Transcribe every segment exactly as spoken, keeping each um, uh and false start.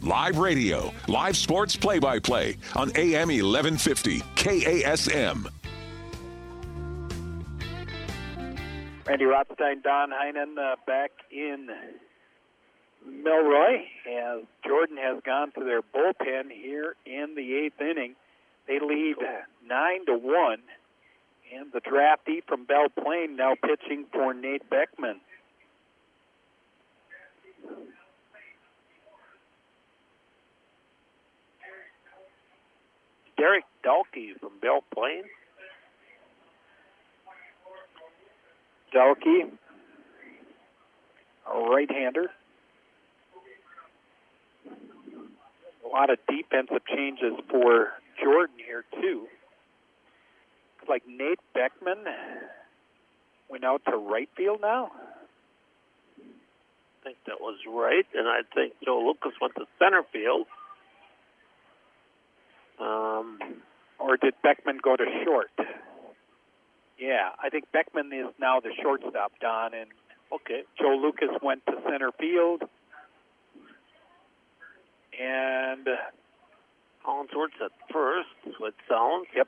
Live radio, live sports play-by-play on A M eleven fifty K A S M. Randy Rothstein, Don Heinen uh, back in Milroy as Jordan has gone to their bullpen here in the eighth inning. They lead nine to one, and the draftee from Belle Plaine now pitching for Nate Beckman. Derek Dalkey from Belle Plaine. Dalkey, a right-hander. A lot of defensive changes for Jordan here, too. Looks like Nate Beckman went out to right field now. I think that was right, and I think Joe Lucas went to center field. Um, or did Beckman go to short? Yeah, I think Beckman is now the shortstop, Don, and okay, Joe Lucas went to center field. And Hollingsworth's at first with Sounds. Yep.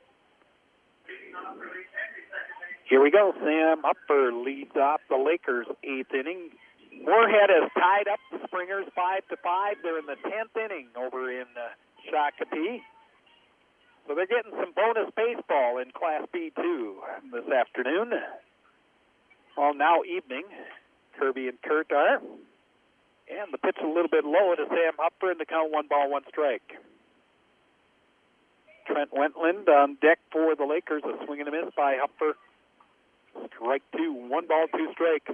Here we go. Sam Hupfer leads off the Lakers' eighth inning. Moorhead has tied up the Springers five to five. They're in the tenth inning over in uh, Shakopee. So they're getting some bonus baseball in Class B two this afternoon. Well, now evening, Kirby and Kurt are. And the pitch a little bit low to Sam Hupfer in the count, one ball, one strike. Trent Wentland on deck for the Lakers. A swing and a miss by Hupfer. Strike two, one ball, two strikes.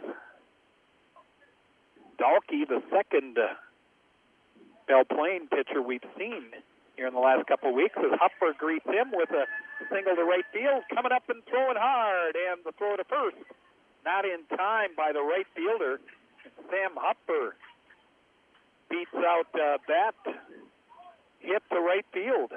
Dalkey, the second uh, Belle Plaine pitcher we've seen here in the last couple of weeks, as Hupfer greets him with a single to right field, coming up and throwing hard, and the throw to first. Not in time by the right fielder. Sam Hupfer beats out uh, that hit to right field.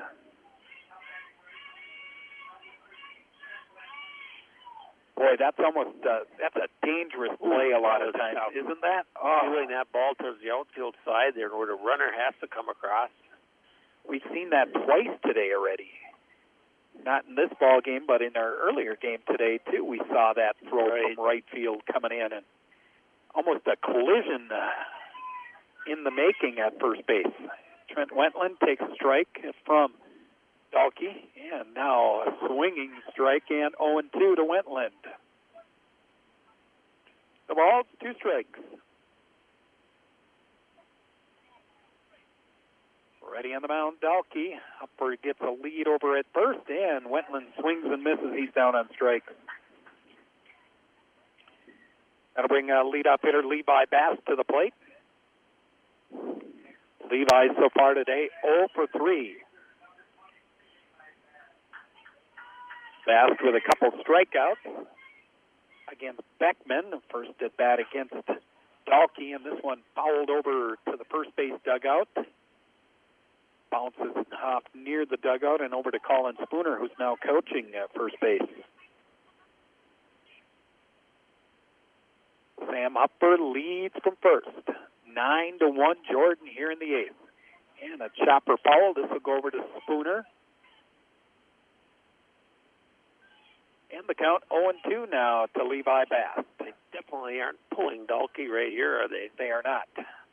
Boy, that's almost uh, that's a dangerous play a lot of times, isn't that? Oh, doing that ball towards the outfield side there where the runner has to come across. We've seen that twice today already. Not in this ball game, but in our earlier game today, too, we saw that throw right. from right field coming in, and almost a collision uh, in the making at first base. Trent Wentland takes a strike from Dalkey, and now a swinging strike, and oh and two to Wentland. The ball's two strikes. Ready on the mound, Dalkey. Hupfer gets a lead over at first, and Wentland swings and misses. He's down on strikes. That'll bring uh, leadoff hitter Levi Bass to the plate. Levi so far today oh for three. Bass with a couple strikeouts against Beckman. First at bat against Dalkey, and this one fouled over to the first base dugout. Bounces off near the dugout and over to Colin Spooner, who's now coaching at first base. Sam Hupfer leads from first. Nine to one, Jordan here in the eighth. And a chopper foul. This will go over to Spooner. And the count oh and two now to Levi Bass. They definitely aren't pulling Dalkey right here, are they? They are not.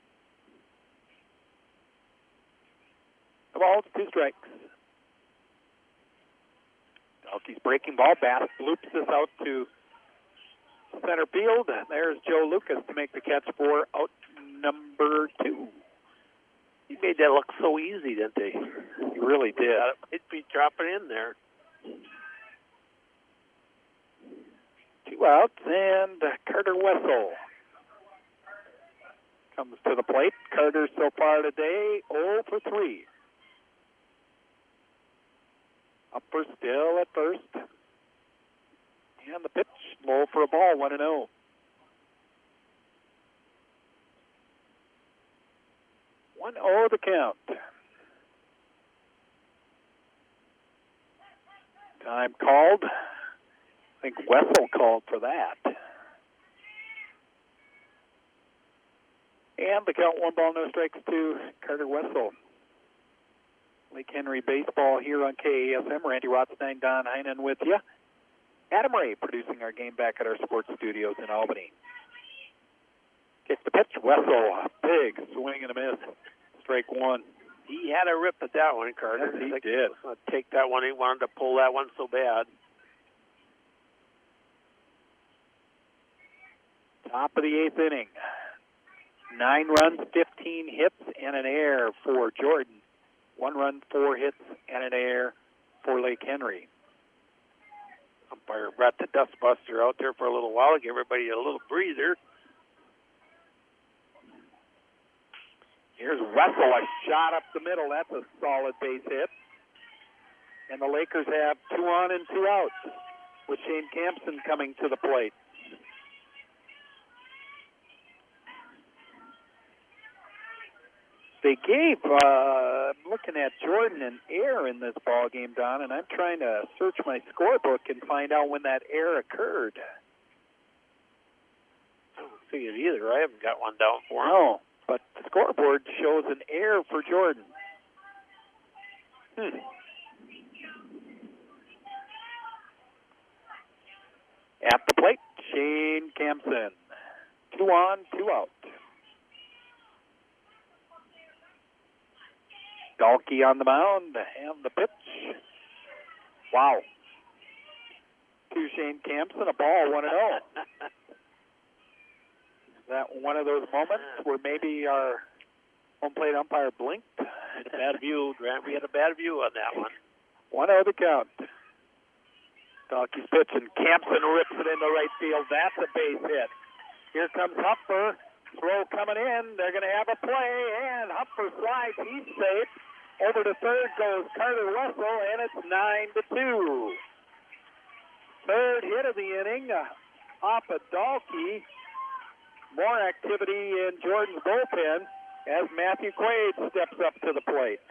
The ball's two strikes. Dalkey's breaking ball. Bass loops this out to center field. There's Joe Lucas to make the catch for out number two. He made that look so easy, didn't he? He really did. He'd be dropping in there. Two outs, and Carter Wessel comes to the plate. Carter so far today oh for three. Upper still at first. And the pitch low for a ball, one and oh. one oh the count. Time called. I think Wessel called for that. And the count, one ball, no strikes to Carter Wessel. Lake Henry baseball here on K A S M. Randy Rothstein, Don Heinen with you. Adam Ray producing our game back at our sports studios in Albany. Gets the pitch. Wessel, big swing and a miss. Strike one. He had a rip at that one, Carter. Yes, he like, did. Uh, take that one. He wanted to pull that one so bad. Top of the eighth inning. Nine runs, fifteen hits, and an error for Jordan. One run, four hits, and an error for Lake Henry. Umpire brought the dustbuster out there for a little while, give everybody a little breather. Here's Wessel, a shot up the middle. That's a solid base hit. And the Lakers have two on and two outs with Shane Campson coming to the plate. They gave, uh, looking at Jordan, an error in this ball game, Don, and I'm trying to search my scorebook and find out when that error occurred. I don't see it either. I haven't got one down for him. No, but the scoreboard shows an error for Jordan. Hmm. At the plate, Shane Campson. Two on, two out. Dahlke on the mound, and the pitch. Wow. To Shane Campson, a ball, one and oh. Is that one of those moments where maybe our home plate umpire blinked? Had a bad view, Grant. We had a bad view on that one. one oh the count. Dahlke's pitch, and Campson rips it into right field. That's a base hit. Here comes Hupfer. Throw coming in. They're going to have a play, and Hupfer slides. He's safe. Over to third goes Carter Wessel, and it's nine to two. Third hit of the inning uh, off of Dahlke. More activity in Jordan's bullpen as Matthew Quaid steps up to the plate.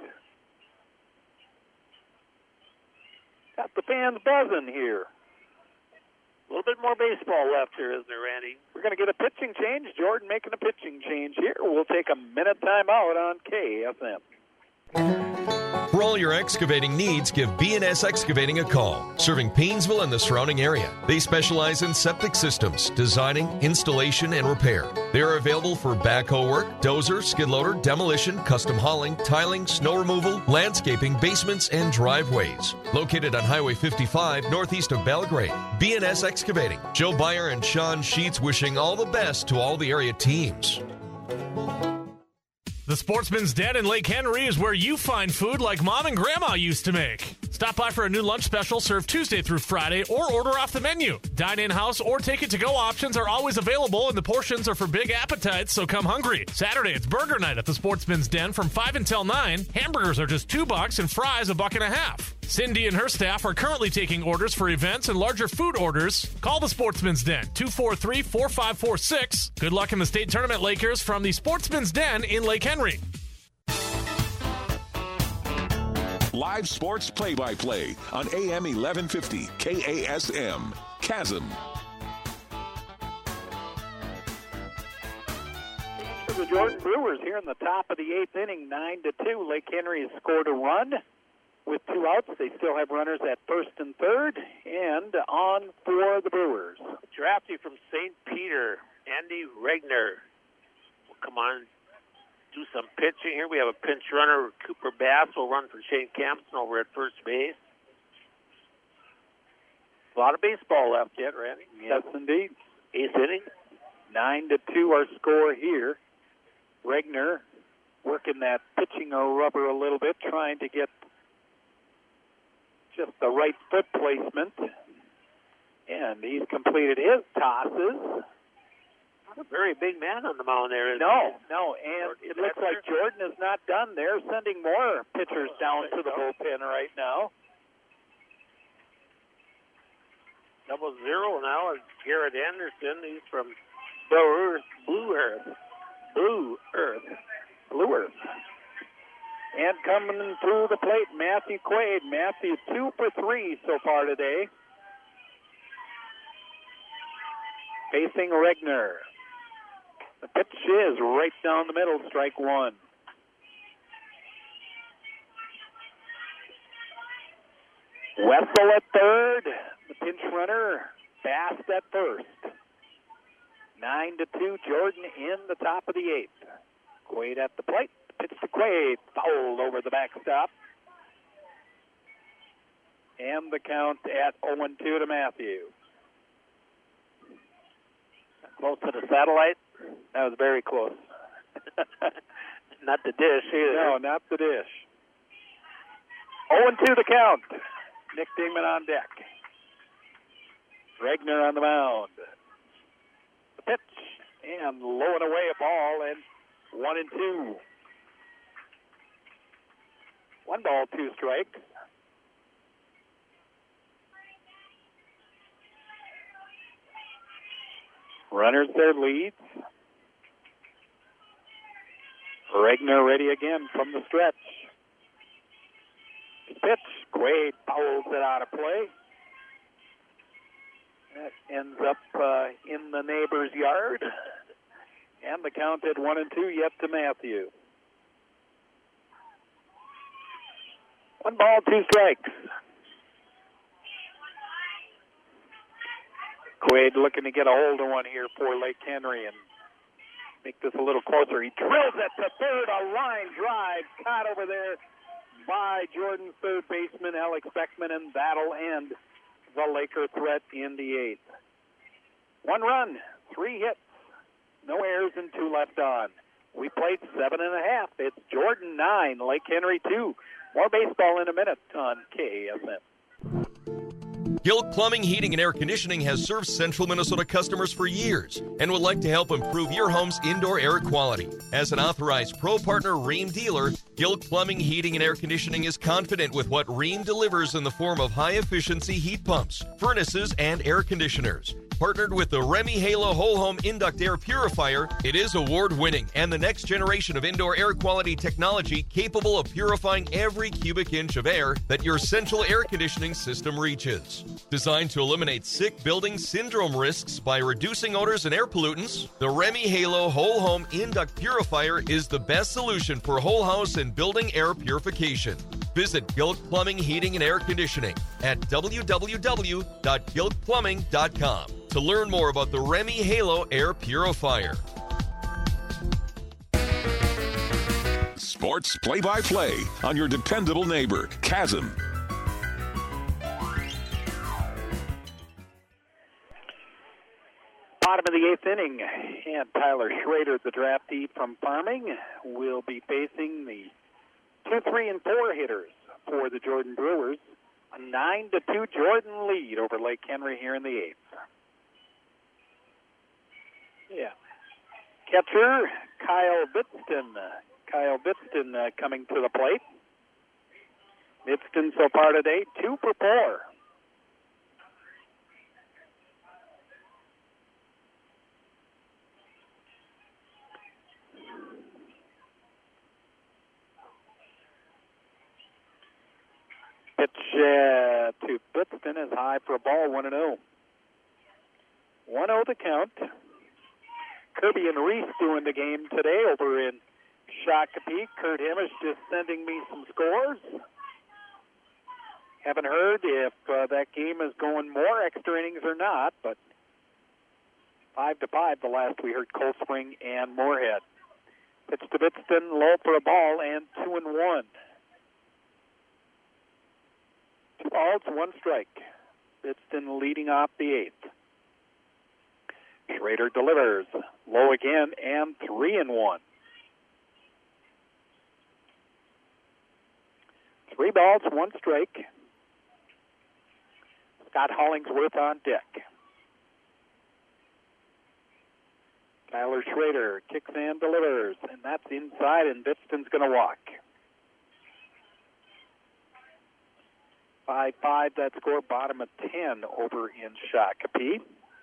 Got the fans buzzing here. A little bit more baseball left here, isn't there, Randy? We're going to get a pitching change. Jordan making a pitching change here. We'll take a minute timeout on K A S M. For all your excavating needs, give B and S Excavating a call. Serving Paynesville and the surrounding area. They specialize in septic systems, designing, installation, and repair. They are available for backhoe work, dozer, skid loader, demolition, custom hauling, tiling, snow removal, landscaping, basements, and driveways. Located on Highway fifty-five, northeast of Belgrade. B and S Excavating. Joe Beyer and Sean Sheets wishing all the best to all the area teams. The Sportsman's Den in Lake Henry is where you find food like Mom and Grandma used to make. Stop by for a new lunch special served Tuesday through Friday or order off the menu. Dine in-house or take-it-to-go options are always available, and the portions are for big appetites, so come hungry. Saturday, it's burger night at the Sportsman's Den from five until nine. Hamburgers are just two bucks and fries a buck and a half. Cindy and her staff are currently taking orders for events and larger food orders. Call the Sportsman's Den, two four three, four five four six. Good luck in the state tournament, Lakers, from the Sportsman's Den in Lake Henry. Live sports play-by-play on A M eleven fifty K A S M. Chasm. For the Jordan Brewers here in the top of the eighth inning, nine to two. Lake Henry has scored a run. With two outs, they still have runners at first and third, and on for the Brewers. Drafty from Saint Peter, Andy Regner will come on, do some pitching here. We have a pinch runner. Cooper Bass will run for Shane Campson over at first base. A lot of baseball left yet, Randy. Yes, indeed. Eighth inning. Nine to two, our score here. Regner working that pitching rubber a little bit, trying to get just the right foot placement. And he's completed his tosses. Not a very big man on the mound there, is No, he? no, and it looks like Jordan is not done there, sending more pitchers down to the bullpen right now. Double zero now is Garrett Anderson. He's from Blue Earth. Blue Earth. Blue Earth. Blue Earth. And coming through the plate, Matthew Quaid. Matthew two for three so far today. Facing Regner. The pitch is right down the middle, strike one. Wessel at third. The pinch runner, Bast at first. Nine to two, Jordan in the top of the eighth. Quaid at the plate. Pitch to Quaid. Fouled over the backstop. And the count at oh and two to Matthew. Close to the satellite. That was very close. Not the dish either. No, not the dish. oh and two the count. Nick Dingman on deck. Regner on the mound. The pitch, and low and away a ball, and one and two. One ball, two strikes. Runners their leads. Regner ready again from the stretch. Pitch, Quaid fouls it out of play. That ends up uh, in the neighbor's yard. And the count at one and two yet to Matthew. One ball, two strikes. Quaid looking to get a hold of one here for Lake Henry and make this a little closer. He drills it to third, a line drive caught over there by Jordan's third baseman, Alex Beckman, and that'll end the Laker threat in the eighth. One run, three hits, no errors, and two left on. We played seven and a half. It's Jordan nine, Lake Henry two. More baseball in a minute on K A S M. Gilk Plumbing, Heating, and Air Conditioning has served Central Minnesota customers for years and would like to help improve your home's indoor air quality. As an authorized Pro Partner Rheem dealer, Gilk Plumbing, Heating, and Air Conditioning is confident with what Rheem delivers in the form of high-efficiency heat pumps, furnaces, and air conditioners. Partnered with the Remy Halo Whole Home Induct Air Purifier, it is award-winning and the next generation of indoor air quality technology capable of purifying every cubic inch of air that your central air conditioning system reaches. Designed to eliminate sick building syndrome risks by reducing odors and air pollutants, the Remy Halo Whole Home Induct Purifier is the best solution for whole house and building air purification. Visit Gilk Plumbing, Heating, and Air Conditioning at w w w dot gilk plumbing dot com to learn more about the Remy Halo Air Purifier. Sports play-by-play on your dependable neighbor, Chasm. Bottom of the eighth inning, and Tyler Schrader, the draftee from Farming, will be facing the two, three, and four hitters for the Jordan Brewers. A nine to two Jordan lead over Lake Henry here in the eighth. Yeah. Catcher, Kyle Bitston. Kyle Bitston uh, coming to the plate. Bitston so far today, two for four. Pitch uh, to Bitston is high for a ball, one and oh. one oh the count. Kirby and Reese doing the game today over in Shakopee. Kurt Hemish just sending me some scores. Haven't heard if uh, that game is going more extra innings or not, but five to five the last we heard Cold Spring and Moorhead. Pitch to Bitston, low for a ball, and two and one. Two balls, one strike. Bitston leading off the eighth. Schrader delivers. Low again, and three and one. Three balls, one strike. Scott Hollingsworth on deck. Tyler Schrader kicks and delivers, and that's inside, and Bitston's going to walk. five five, that score, bottom of ten over in Shakopee.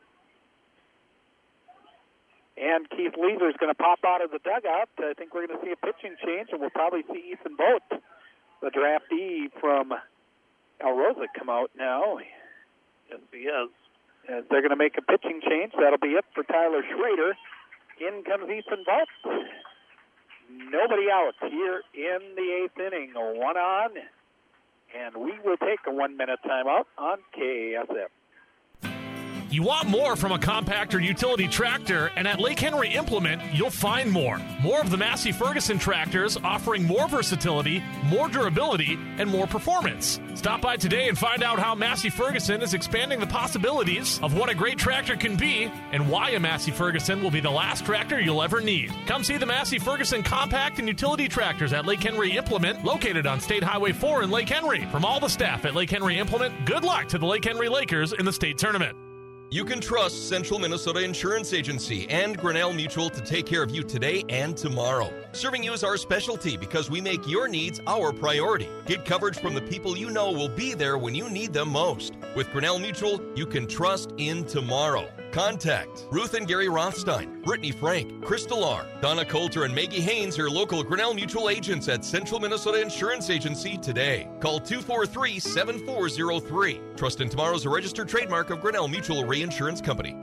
And Keith Leeser is going to pop out of the dugout. I think we're going to see a pitching change, and we'll probably see Ethan Boat, the draftee from El Rosa, come out now. Yes, he is. As they're going to make a pitching change. That'll be it for Tyler Schrader. In comes Ethan Vogt. Nobody out here in the eighth inning. One on, and we will take a one-minute timeout on K A S M. You want more from a compact or utility tractor, and at Lake Henry Implement, you'll find more. More of the Massey Ferguson tractors offering more versatility, more durability, and more performance. Stop by today and find out how Massey Ferguson is expanding the possibilities of what a great tractor can be and why a Massey Ferguson will be the last tractor you'll ever need. Come see the Massey Ferguson compact and utility tractors at Lake Henry Implement, located on State Highway four in Lake Henry. From all the staff at Lake Henry Implement, good luck to the Lake Henry Lakers in the state tournament. You can trust Central Minnesota Insurance Agency and Grinnell Mutual to take care of you today and tomorrow. Serving you is our specialty because we make your needs our priority. Get coverage from the people you know will be there when you need them most. With Grinnell Mutual, you can trust in tomorrow. Contact Ruth and Gary Rothstein, Brittany Frank, Chris Delar, Donna Coulter, and Maggie Haynes, your local Grinnell Mutual agents at Central Minnesota Insurance Agency today. Call two four three, seven four zero three. Trust in Tomorrow is a registered trademark of Grinnell Mutual Reinsurance Company.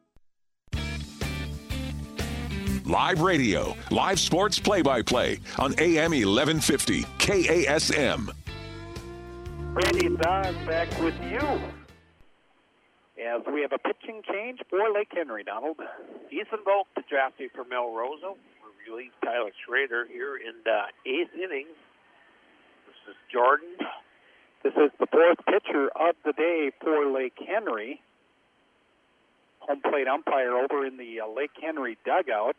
Live radio, live sports play-by-play on A M eleven fifty K A S M. Randy Don back with you as we have a pitching change for Lake Henry, Donald. Ethan Vogt to drafting for Melrose. We're relieving Tyler Schrader here in the eighth inning. This is Jordan. This is the fourth pitcher of the day for Lake Henry. Home plate umpire over in the uh, Lake Henry dugout.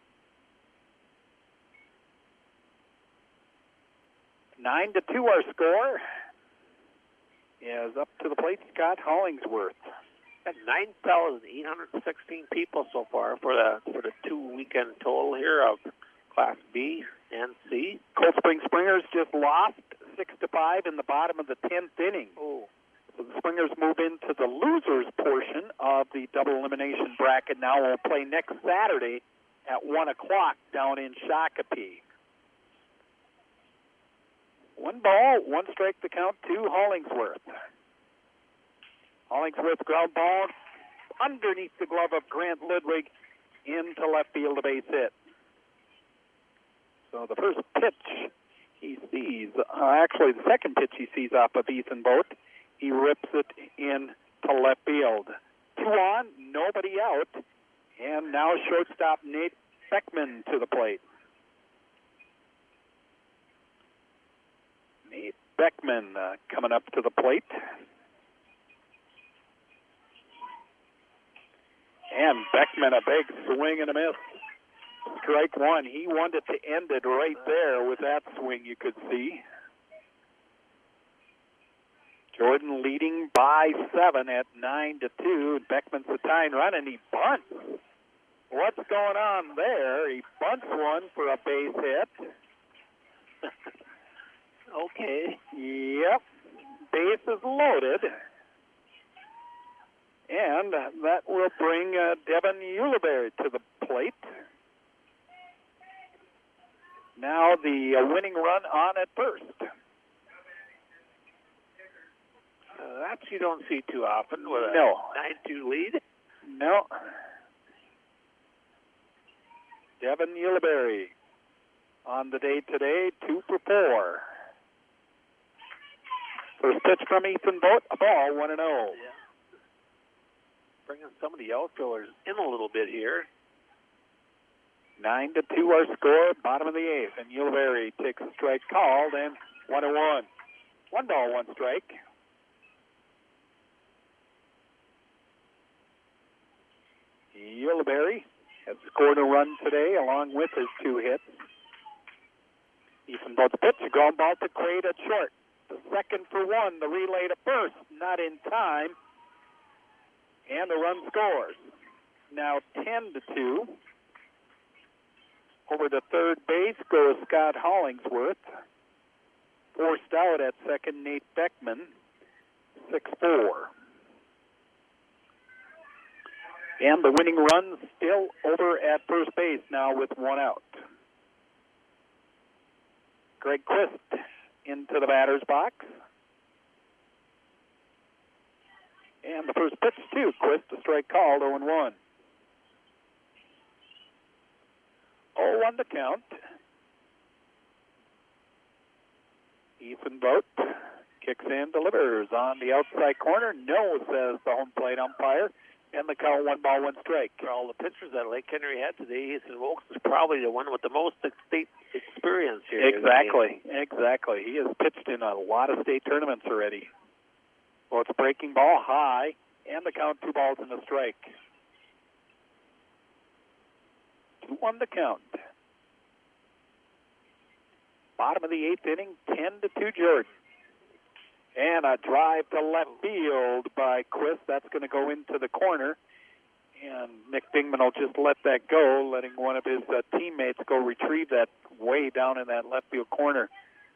Nine to two our score. Is up to the plate Scott Hollingsworth. Got nine thousand eight hundred sixteen people so far for the for the two weekend total here of Class B and C. Cold Spring Springers just lost six to five in the bottom of the tenth inning. Oh. So the Springers move into the losers portion of the double elimination bracket now. We'll play next Saturday at one o'clock down in Shakopee. One ball, one strike to count to Hollingsworth. Hollingsworth ground ball underneath the glove of Grant Ludwig into left field, a base hit. So the first pitch he sees, uh, actually the second pitch he sees off of Ethan Vogt, he rips it in to left field. Two on, nobody out, and now shortstop Nate Beckman to the plate. Nate Beckman uh, coming up to the plate. And Beckman, a big swing and a miss. Strike one. He wanted to end it right there with that swing, you could see. Jordan leading by seven at nine to two. Beckman's the tying run, and he bunts. What's going on there? He bunts one for a base hit. Okay. Yep. Base is loaded. And that will bring uh, Devin Uliberry to the plate. Now the uh, winning run on at first. Uh, that you don't see too often with a No. nine two lead. No. Devin Uliberry on the day today, two for four. First pitch from Ethan Vogt, a ball, one and oh. Yeah. Bringing some of the outfielders in a little bit here. Nine to two our score, bottom of the eighth, and Uliberry takes a strike called, and one and one. One ball, one strike. Uliberry has scored a run today along with his two hits. Ethan Vogt's pitch, a ground ball to Quaid at short. The second for one, the relay to first, not in time. And the run scores. Now ten to two. Over to third base goes Scott Hollingsworth. Forced out at second, Nate Beckman. six four. And the winning run still over at first base now with one out. Greg Quist into the batter's box. And the first pitch to Quist, a strike called, oh and one. oh one the count. Ethan Vogt kicks in, delivers on the outside corner. No, says the home plate umpire. And the count, one ball, one strike. For all the pitchers that Lake Henry had today, Ethan Vogt is probably the one with the most state experience here. Exactly, exactly. He has pitched in a lot of state tournaments already. Well, it's breaking ball high, and the count, two balls and a strike. two one the count. Bottom of the eighth inning, ten to two Jordan. And a drive to left field by Quist. That's going to go into the corner. And Nick Dingman will just let that go, letting one of his uh, teammates go retrieve that way down in that left field corner.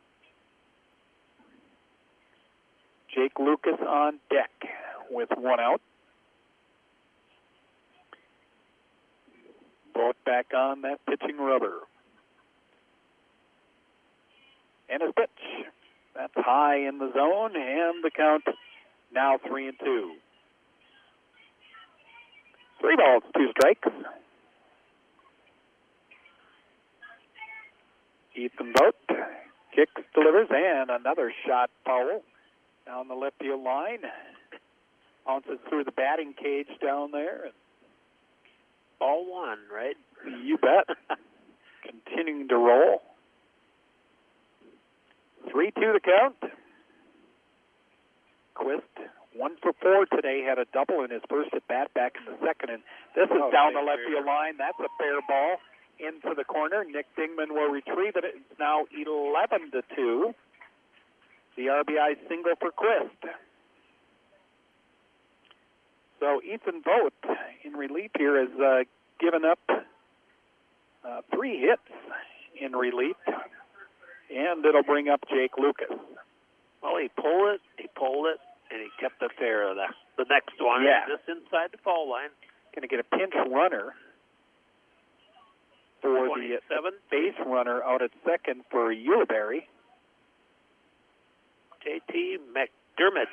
Jake Lucas on deck with one out. Both back on that pitching rubber. And his pitch. That's high in the zone, and the count now three and two. Three balls, two strikes. Ethan Vogt kicks, delivers, and another shot foul down the left field line. Bounces through the batting cage down there. Ball one, right? You bet. Continuing to roll. three two the count. Quist, one for four today, had a double in his first at bat back in the second. And this is Oh, down the thank left you. field line. That's a fair ball into the corner. Nick Dingman will retrieve it. It's now eleven to two. The R B I single for Quist. So Ethan Vogt, in relief here, has uh, given up uh, three hits in relief. And it'll bring up Jake Lucas. Well, he pulled it, he pulled it, and he kept it fair. The, the next one, Yeah. just inside the foul line. Going to get a pinch runner for the twenty-seven. base runner out at second for Ulibarri. J T McDermott.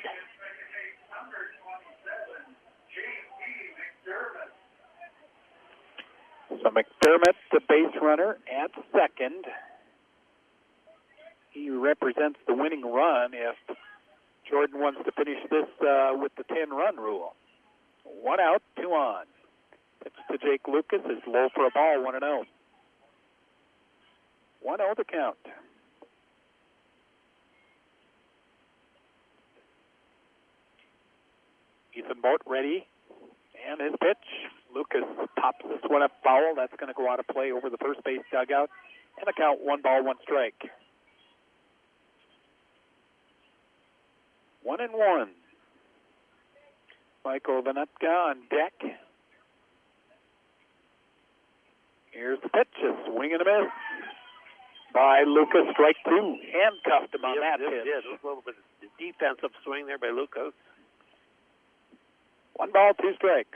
So McDermott, the base runner, at second. He represents the winning run if Jordan wants to finish this uh, with the ten-run rule. One out, two on. Pitch to Jake Lucas is low for a ball, one and oh. one oh the count. Ethan Vogt ready, and his pitch. Lucas pops this one up foul. That's going to go out of play over the first base dugout. And the count, one ball, one strike. One and one. Michael Vanutka on deck. Here's the pitch, a swing and a miss by Lucas, strike two. Handcuffed him on Yep, that yep, pitch. yes, a little bit of defensive swing there by Lucas. One ball, two strikes.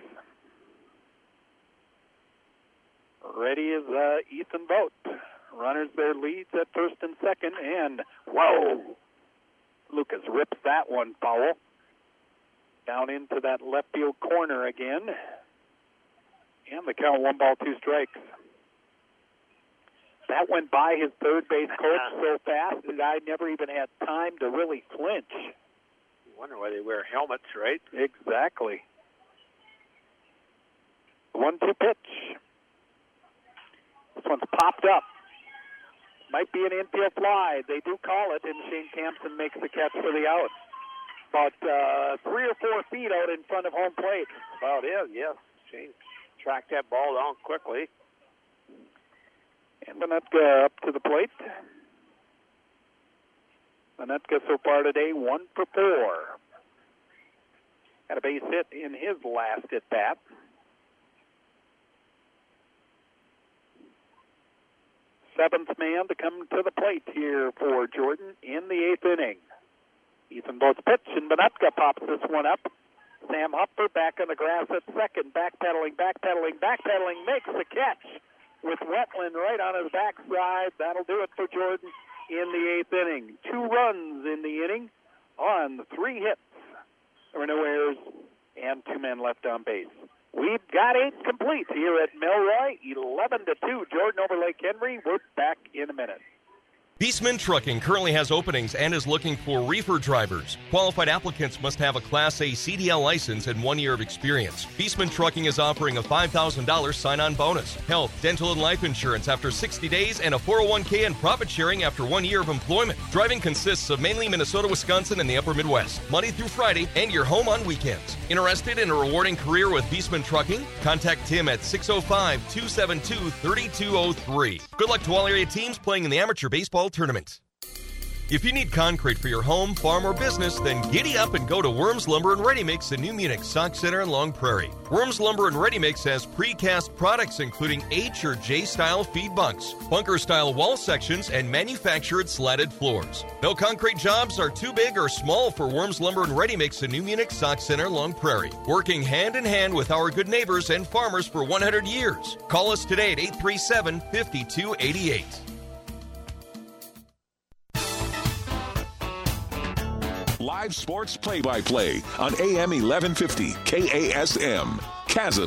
Ready is uh, Ethan Vogt. Runners their leads at first and second, and whoa! Lucas rips that one foul. Down into that left field corner again. And the count, one ball, two strikes. That went by his third base coach so fast, the guy never even had time to really flinch. You wonder why they wear helmets, right? Exactly. one two pitch. This one's popped up. Might be an infield fly. They do call it, and Shane Campson makes the catch for the out. About uh, three or four feet out in front of home plate. About it, yes. Shane tracked that ball down quickly. And Vanutka up to the plate. Vanutka so far today, one for four. Had a base hit in his last at bat. Seventh man to come to the plate here for Jordan in the eighth inning. Ethan Vogt's pitch, and Vanutka pops this one up. Sam Hupfer back on the grass at second, backpedaling, backpedaling, backpedaling, makes the catch with Wetland right on his backside. That'll do it for Jordan in the eighth inning. Two runs in the inning on three hits. There were no errors and two men left on base. We've got eight complete here at Milroy, eleven to two. Jordan over Lake Henry. We're back in a minute. Beastman Trucking currently has openings and is looking for reefer drivers. Qualified applicants must have a Class A C D L license and one year of experience. Beastman Trucking is offering a five thousand dollars sign-on bonus, health, dental, and life insurance after sixty days, and a four oh one k and profit sharing after one year of employment. Driving consists of mainly Minnesota, Wisconsin, and the upper Midwest, Monday through Friday, and you're home on weekends. Interested in a rewarding career with Beastman Trucking? Contact Tim at six oh five, two seven two, three two oh three. Good luck to all area teams playing in the amateur baseball tournament. If you need concrete for your home, farm, or business, then giddy up and go to Worms Lumber and Ready Mix in New Munich, Sauk Center, and Long Prairie. Worms Lumber and Ready Mix has precast products including H or J style feed bunks, bunker style wall sections, and manufactured slatted floors. No concrete jobs are too big or small for Worms Lumber and Ready Mix in New Munich, Sauk Center, Long Prairie. Working hand in hand with our good neighbors and farmers for one hundred years. Call us today at eight three seven, five two eight eight. Live sports play-by-play on A M eleven fifty K A S M. Chasm.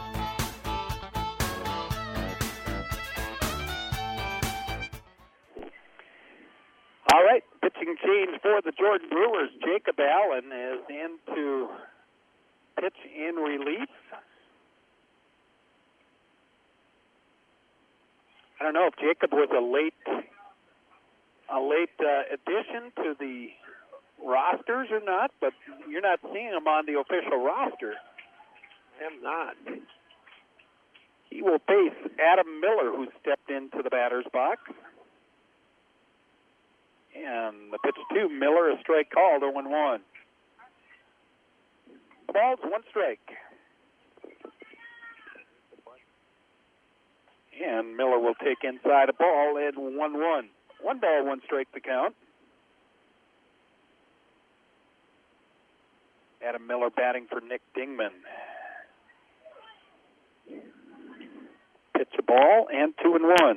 All right, pitching change for the Jordan Brewers. Jacob Allen is in to pitch in relief. I don't know if Jacob was a late, a late uh, addition to the rosters or not, but you're not seeing him on the official roster. I am not. He will face Adam Miller, who stepped into the batter's box. And the pitch to Miller, a strike called, oh and one. The ball's one strike. And Miller will take inside a ball at one one. One ball, one strike to count. Adam Miller batting for Nick Dingman. Pitch a ball and two and one.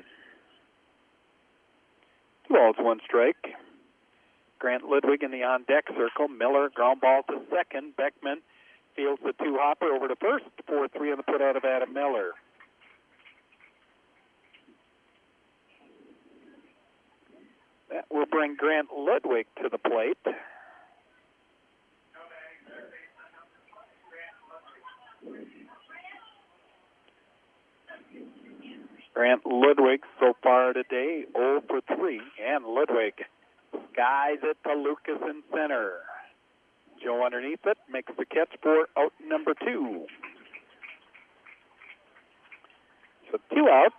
Two balls, one strike. Grant Ludwig in the on-deck circle. Miller, ground ball to second. Beckman fields the two-hopper over to first. four three on the put-out of Adam Miller. That will bring Grant Ludwig to the plate. Grant Ludwig so far today, oh for three. And Ludwig skies it to Lucas in center. Joe underneath it makes the catch for out number two. So two outs.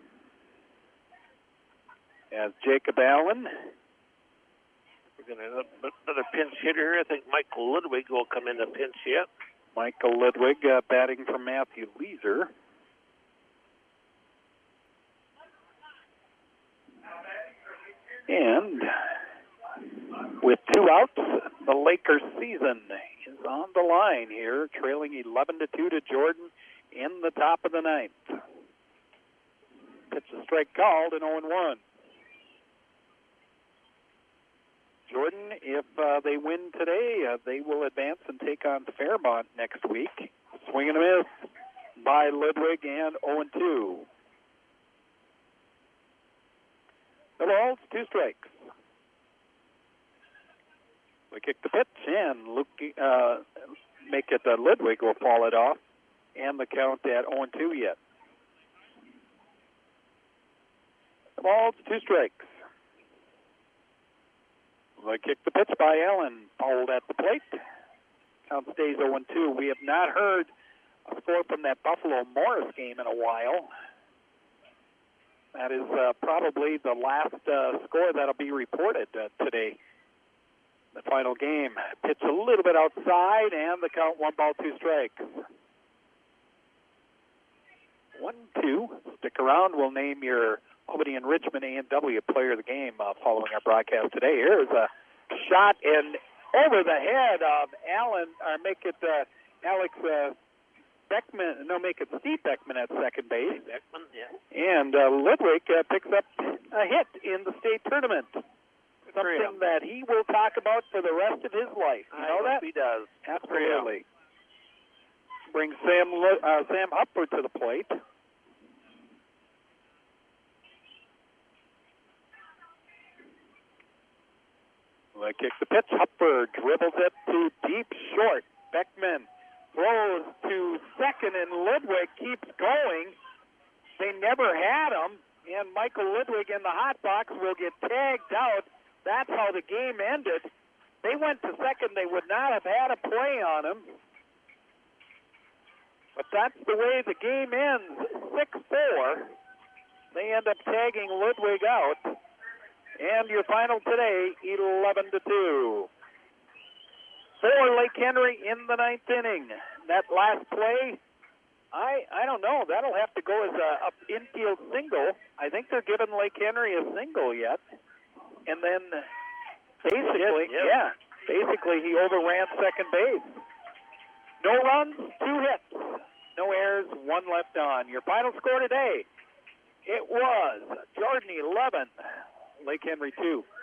As Jacob Allen. We're going to have another pinch hitter here. I think Michael Ludwig will come in to pinch hit. Michael Ludwig uh, batting for Matthew Leeser. And with two outs, the Lakers season is on the line here, trailing eleven to two to Jordan in the top of the ninth. Pitch a strike called and oh and one. Jordan, if uh, they win today, uh, they will advance and take on Fairmont next week. Swing and a miss by Ludwig and oh and two. The ball's two strikes. We kick the pitch and Luke, uh, make it uh, Ludwig will fall it off, and the count at oh and two yet. The ball's two strikes. We kick the pitch by Allen, fouled at the plate. Count stays oh and two. We have not heard a score from that Buffalo Morris game in a while. That is uh, probably the last uh, score that'll be reported uh, today. The final game. Pitch a little bit outside, and the count one ball, two strikes. One, two. Stick around. We'll name your Albany and Richmond A and W player of the game uh, following our broadcast today. Here's a shot in over the head of Allen, or make it uh, Alex uh, Beckman, no, make it Steve Beckman at second base. Beckman, yeah. And uh, Ludwig uh, picks up a hit in the state tournament. Something that he will talk about for the rest of his life. You I know that? He does. Absolutely. brings Sam uh, Sam Hupfer to the plate. They kick the pitch. Hupfer dribbles it to deep short. Beckman throws to second, and Ludwig keeps going. They never had him, and Michael Ludwig in the hot box will get tagged out. That's how the game ended. They went to second. They would not have had a play on him. But that's the way the game ends, six four. They end up tagging Ludwig out. And your final today, eleven to two. For Lake Henry in the ninth inning. That last play, I I don't know. That'll have to go as a, a infield single. I think they're giving Lake Henry a single yet. And then basically, yes, yes. yeah, basically he overran second base. No runs, two hits, no errors, one left on. Your final score today, it was Jordan eleven, Lake Henry two.